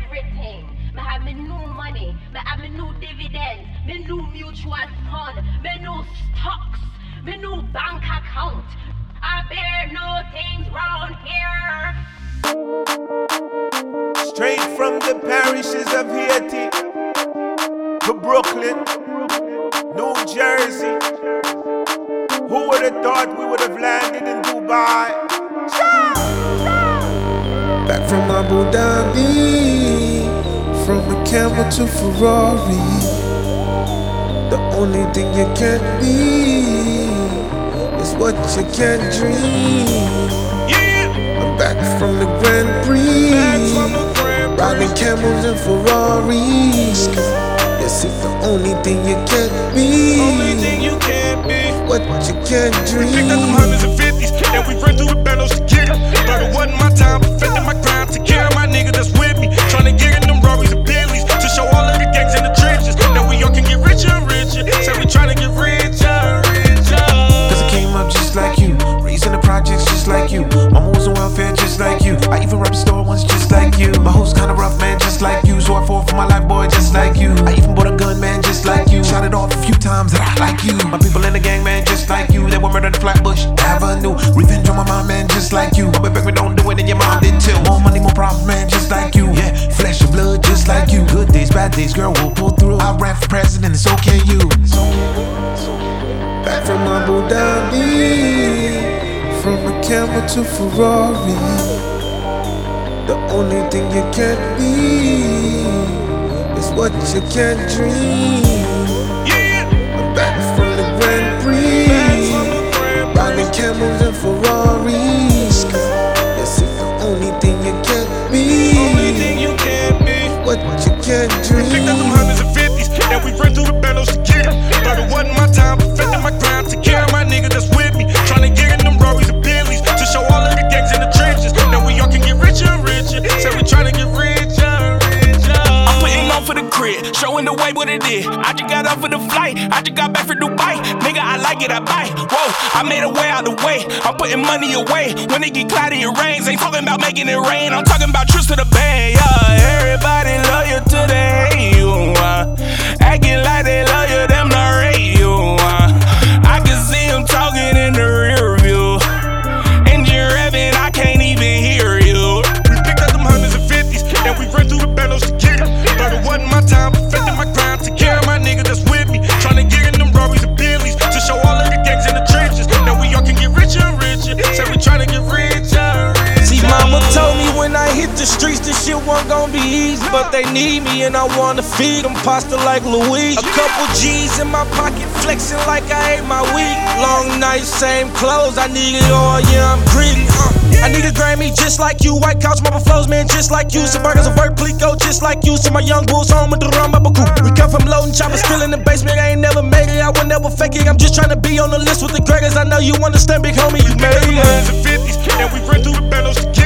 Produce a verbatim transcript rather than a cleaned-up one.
everything. Me have me new money, me have me new dividends, me new mutual fund, me new stocks, me new bank account. I bear no things round here. Straight from the parishes of Haiti to Brooklyn, New Jersey. Who would have thought we would have landed in Dubai? Back from Abu Dhabi, from a camel to Ferrari. The only thing you can't be is what you can't dream. Yeah. I'm back from the Grand Prix, riding camels and Ferraris. You see, the only thing you can't be, Only thing you can't be what you can't dream. We picked up them hundreds and fifties, and we ran through the battles to get it. But it wasn't my time, perfecting my grind to care of my nigga that's with me. Trying to get in them Rories and Bentleys to show all of the gangs in the trenches that we all can get richer and richer. Say we trying to get richer, richer. Cause I came up just like you, raised in the projects just like you. Mama was on welfare just like you. I even robbed the store once just like you. My host kinda rough, man, just like you. So I fought for my life, boy, just like you. I even bought a gun, man, just like you. Shot it off a few times that I like you. My people in the gang, man, just like you. They were murdered in Flatbush Avenue. Revenge on my mom, man, just like you. But back we don't do it and your mom did too. More money, more problems, man, just like you. Yeah, flesh and blood, just like you. Good days, bad days, girl, we'll pull through. I ran for president, and so can you. Back from Abu Dhabi, from a camel to Ferrari. The only thing you can't be is what you can't dream. Yeah. I'm back from the Grand Prix, riding camels and Ferraris. You see, the only thing you can't be, Only thing you can't be. what you can't dream. We picked up them hundreds and fifties, and we ran through the battles to get it. But it wasn't my time, perfecting my grind to care of my nigga that's with me. Trying to get in them Rories and Bentleys to show all of the gangs in the trenches that we all can get richer and richer. Say we trying to get richer, richer. I'm putting on for the crib, showing the way what it is. I just got off of the flight, I just got back from Dubai. Nigga, I like it, I buy. Whoa, I made a way out the way. I'm putting money away. When it get cloudy, it rains. Ain't talking about making it rain. I'm talking about trips to the bay. Yeah, everybody love you till they hate you. Uh, acting like they love you, them not rate you. Uh, I can see them talking in the rear view. Engine revving, I can't even hear you. We picked up them hundreds and fifties, and we ran through the battles to get it. But it wasn't my time, perfecting my grind to care of my nigga that's with me. Trying to get in them Rories and Bentleys to show all of the gangs in the trenches that we all can get richer and richer. Say we trying to get richer, richer. See, mama told me when I hit the streets, this shit wasn't gonna be easy. But they need me and I wanna feed them pasta like Louise. A couple G's in my pocket, flexing like I ate my week. Long night, same clothes, I need it all, yeah, I'm greedy. Uh, I need a Grammy just like you. White couch, marble flows, man, just like you. Some burgers of work, Plico, just like you. So my young bulls home with the rum, up a cool. We come from loading choppers, still in the basement. I ain't never made it, I would never fake it. I'm just trying to be on the list with the greatest. I know you understand, big homie, you made it. Hundreds and fifties, and we ran through the battles to